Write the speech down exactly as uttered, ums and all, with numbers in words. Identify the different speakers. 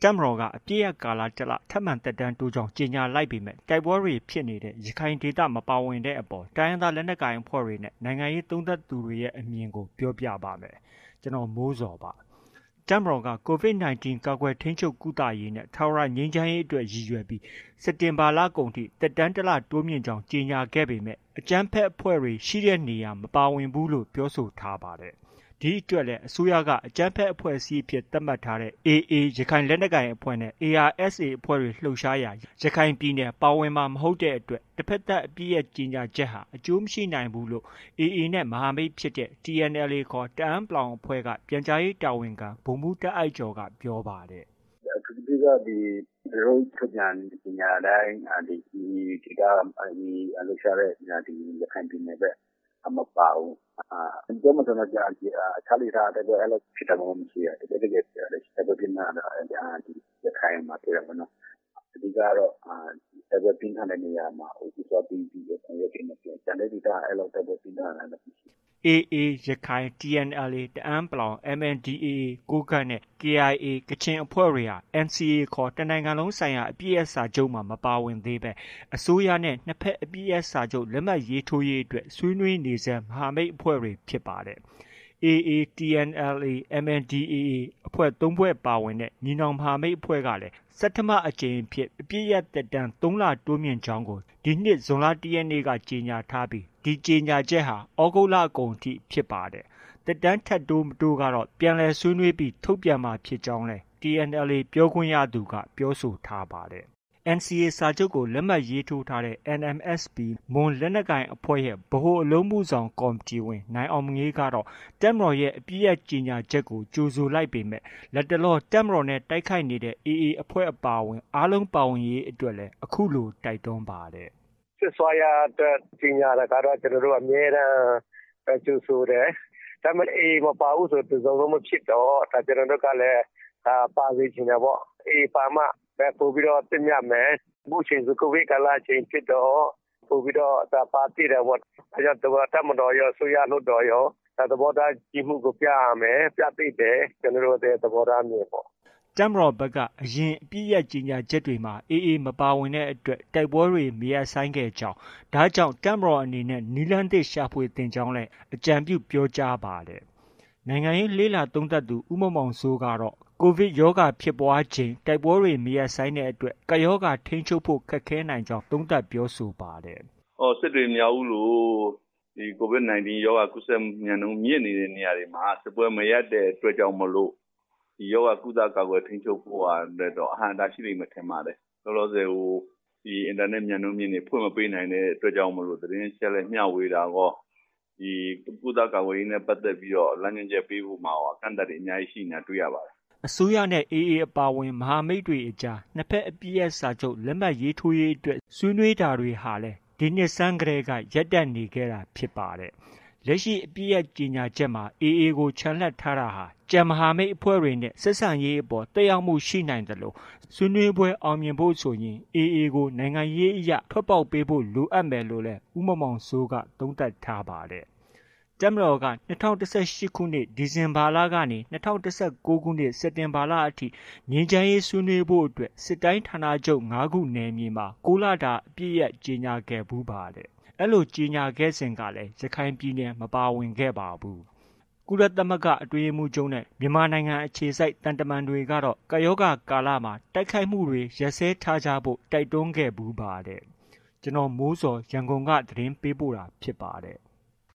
Speaker 1: တပ်မတော်ကအပြည့်ရကာလတစ်လထပ်မံတက်တန်းတိုးကြောင်းကြေညာလိုက်ပေမဲ့တိုက်ပွဲတွေဖြစ်နေတဲ့ရခိုင်ဒေသမပါဝင်တဲ့အပေါ်တိုင်းရင်းသားလက်နက်ကိုင်အဖွဲ့တွေနဲ့နိုင်ငံရေးသုံးသပ်သူတွေရဲ့အမြင်ကိုပြောပြပါမယ်။ကျွန်တော်မိုးစောပါ။တပ်မတော်က COVID 19 ကာကွယ်ထိန်းချုပ်ကုသရေးနဲ့ထာဝရငြိမ်းချမ်းရေးအတွက်ရည်ရွယ်ပြီးစက်တင်ဘာလကုန်ထိတက်တန်းတစ်လတိုးမြင့်ကြောင်းကြေညာခဲ့ပေမဲ့အကြမ်းဖက်အဖွဲ့တွေရှိတဲ့နေရာမပါဝင်ဘူးလို့ပြောဆိုထားပါတယ်။ဒီအတွက်လည်းအစိုးရကအကြမ်းဖက်အဖွဲ့အစည်းအဖြစ်သတ်မှတ်ထားတဲ့ အေအေ ရခိုင်လက်နက်ကိုင်အဖွဲ့နဲ့ အေအာအက်စ်အေ အဖွဲ့တွေလှုပ်ရှားရာရခိုင်ပြည်နယ်ပါဝင်မှာမဟုတ်တဲ့အတွက်တစ်ဖက်သက်အပြည့်ရဲ့ကြေညာချက်ဟာအကျိုးမရှိနိုင်ဘူးလို့ အေအေ နဲ့မဟာမိတ်ဖြစ်တဲ့ တီအန်အယ်အေ ခေါ်တအာင်းပလောင်အဖွဲ့ကပြန်ကြားရေးတာဝန်ခံဗိုလ်မှူးတာ့အိုက်ကျော်ကပြောပါတယ်
Speaker 2: ။အထူးသဖြင့်ကဒီရုပ်ထုတ်ပြန်ပညာတိုင်းဒီဒီကဒီလှုပ်ရှားတဲ့ဒီရခိုင်ပြည်နယ်ပဲအမပါဘူး။ဒီတော့မှတော့ကြာအခြားလေးထားတဲ့အဲ့လိုဖြစ်တယ်လို့မရှိရတကယ်တကယ်တယ်အဲ့လိုပြင်လာတာဒီရခိုင်မှာပြောရမလို့အဓိကတော့အဲ့လိုပြင်ထားတဲ့နေရာမှာဥပဒေပြီးပြီးဆောင်ရွက်နေတယ်ကျန်တဲ့ဒီကအဲ့လိုတော့ပြင်ထားတာလည်းမရှိ
Speaker 1: အေအေ ရခိုင် တီအန်အယ်အေ တအာင်းပလောင် အမ်အန်ဒီအေအေ ကိုးကန့်နဲ့ ကေအိုင်အေ ကချင်အဖွဲ့တွေဟာ အန်စီအေ ခေါ်တနိုင်ငံလုံးဆိုင်ရာအပစ်ရပ်စာချုပ်မှာမပါဝင်သေးပဲအစိုးရနဲ့နှစ်ဖက်အပစ်ရပ်စာချုပ်လက်မှတ်ရေးထိုးရေးအတွက်ဆွေးနွေးနေဆဲမဟာမိတ်အဖွဲ့တွေဖြစ်ပါတယ်။ အေအေ တီအန်အယ်အေ အမ်အန်ဒီအေအေ အဖွဲ့သုံးဖွဲ့ပါဝင်တဲ့ညီနောင်မဟာမိတ်အဖွဲ့ကလည်းဆဌမအကြိမ်အဖြစ်အပစ်ရပ်သက်တမ်းသုံးလတိုးမြင့်ကြောင်းကိုဒီနှစ်ဇွန်လတစ်ရက်နေ့ကကြေညာထားပြီးဒီကြေညာချက်ဟာဩဂုတ်လအကုန်ထိဖြစ်ပါတယ်။သက်တမ်းထပ်တိုးမတိုးကတော့ပြန်လည်ဆွေးနွေးပြီးထုတ်ပြန်မှာဖြစ်ကြောင်းလည်း တီအန်အယ်အေ ပြောခွင့်ရသူကပြောဆိုထားပါတယ်။ အန်စီအေ စာချုပ်ကိုလက်မှတ်ရေးထိုးထားတဲ့ အန်အမ်အက်စ်ပီ မွန်လက်နက်ကိုင်အဖွဲ့ရဲ့ဗဟိုအလုပ်မှုဆောင်ကော်မတီဝင်နိုင်အောင်မငေးကတော့တပ်မတော်ရဲ့အပစ်ရပ်ကြေညာချက်ကိုကြိုဆိုလိုက်ပေမဲ့လတ်တလောတပ်မတော်နဲ့တိုက်ခိုက်နေတဲ့အေအေအဖွဲ့အပါအဝင်အားလုံးပါဝင်ရေးအတွက်လည်းအခုလိုတိုက်တွန်းပါတယ်
Speaker 3: ။စစ်စွာရအတွက်ကြေညာတာကတော့ကျွန်တော်တို့အမြဲတမ်းကြိုဆိုတယ်။ဒါပေမဲ့အေအေမပါဘူးဆိုတော့သုံးလုံးမဖြစ်တော့ဒါကျွန်တော်တို့ကလည်းပါစေချင်တယ်ပေါ့။အေအေပါမှပဲပို့ပြီးတော့တင်ပြမယ်။အခုချိန်ဆိုကိုဗစ်ကာလချိန်ဖြစ်တော့ပို့ပြီးတော့ဒါပါတိတယ်ပေါ့။အဲကြောင့်တပ်မတော်ရောဆိုရလို့တော်ရောဒါသဘောထားကြီးမှုကိုပြရမယ်ပြသိတယ်ကျွန်တော်တို့တဲ့သဘောထားမျိုးပေါ့
Speaker 1: ။တပ်မတော်ဘက်ကအရင်အပြည့်ရကြေညာချက်တွေမှာအေအေမပါဝင်တဲ့အတွက်တိုက်ပွဲတွေမရပ်ဆိုင်ခဲ့ကြောင်းဒါကြောင့်တပ်မတော်အနေနဲ့နီလန်းသစ်ရှာဖွေတင်ကြောင်းလည်းအကြံပြုပြောကြားပါတယ်။နိုင်ငံရေးလေးလာသုံးသပ်သူဦးမောင်မောင်စိုးကတော့ကိုဗစ်ရောဂါဖြစ်ပွားချိန်တိုက်ပွဲတွေမရပ်ဆိုင်တဲ့အတွက်ကရောဂါထိန်းချုပ်ဖို့ခက်ခဲနိုင်ကြောင်းသုံးသပ်ပြောဆိုပါတယ်
Speaker 4: ။အော်စစ်တွေမြောက်ဦးလို့ဒီကိုဗစ်-19 ရောဂါကူးစက်မြန်နှုန်းမြင့်နေတဲ့နေရာတွေမှာစစ်ပွဲမရပ်တဲ့အတွက်ကြောင့်မလို့ဒီရောဂါကုသကာကွယ်ထိန်းချုပ်ဖို့ကတော့အဟန့်အတားရှိလိမ့်မယ်ထင်ပါတယ်။လောလောဆယ်ဟိုဒီအင်တာနက်မြန်နှုန်းမြင့်နေဖွင့်မပေးနိုင်တဲ့အတွက်ကြောင့်မလို့သတင်းချက်လက်မျှဝေတာကောဒီကုသကာကွယ်ရေးနဲ့ပတ်သက်ပြီးတော့လမ်းညွှန်ချက်ပေးဖို့မှာအကန့်အသတ်တွေအများကြီးရှိနေတာတွေ့ရပါတယ်
Speaker 1: ။အစိုးရနဲ့အေအေအပါအဝင်မဟာမိတ်တွေအကြားနှစ်ဖက်အပစ်ရပ်စာချုပ်လက်မှတ်ရေးထိုးရေးအတွက်ဆွေးနွေးတာတွေဟာလည်းဒီနှစ်ဆန်းကတည်းကရပ်တန့်နေခဲ့တာဖြစ်ပါတယ်။လက်ရှိအပစ်ရပ်ကြေညာချက်မှာအေအေကိုချန်လှပ်ထားတာဟာကြံမဟာမိတ်အဖွဲ့တွေနဲ့ဆက်ဆံရေးအပေါ်သက်ရောက်မှုရှိနိုင်တယ်လို့ဆွေးနွေးပွဲအောင်မြင်ဖို့ဆိုရင်အေအေကိုနိုင်ငံရေးအရထွက်ပေါက်ပေးဖို့လိုအပ်မယ်လို့လည်းဦးမောင်မောင်စိုးကသုံးသပ်ထားပါတယ်။တပ်မတော်က၂၀၁၈ခုနှစ်ဒီဇင်ဘာလကနေ၂၀၁၉ခုနှစ်စက်တင်ဘာလအထိငြိမ်းချမ်းရေးဆွေးနွေးဖို့အတွက်စစ်တိုင်းဌာနချုပ်၅ခုနယ်မြေမှာကိုးလတာအပြည့်ရကြေညာခဲ့ဘူးပါတယ်။အဲ့လိုကြေညာခဲ့စဉ်ကလည်းရခိုင်ပြည်နယ်မပါဝင်ခဲ့ပါဘူး။ကုလသမဂ္ဂအတွင်းရေးမှူးချုပ်နဲ့မြန်မာနိုင်ငံအခြေစိုက်တန်တမန်တွေကတော့ကပ်ရောဂါကာလမှာတိုက်ခိုက်မှုတွေရပ်စဲထားကြဖို့တိုက်တွန်းခဲ့ဘူးပါတယ်။ကျွန်တော်မိုးစောရန်ကုန်ကသတင်းပေးပို့တာဖြစ်ပါတယ်။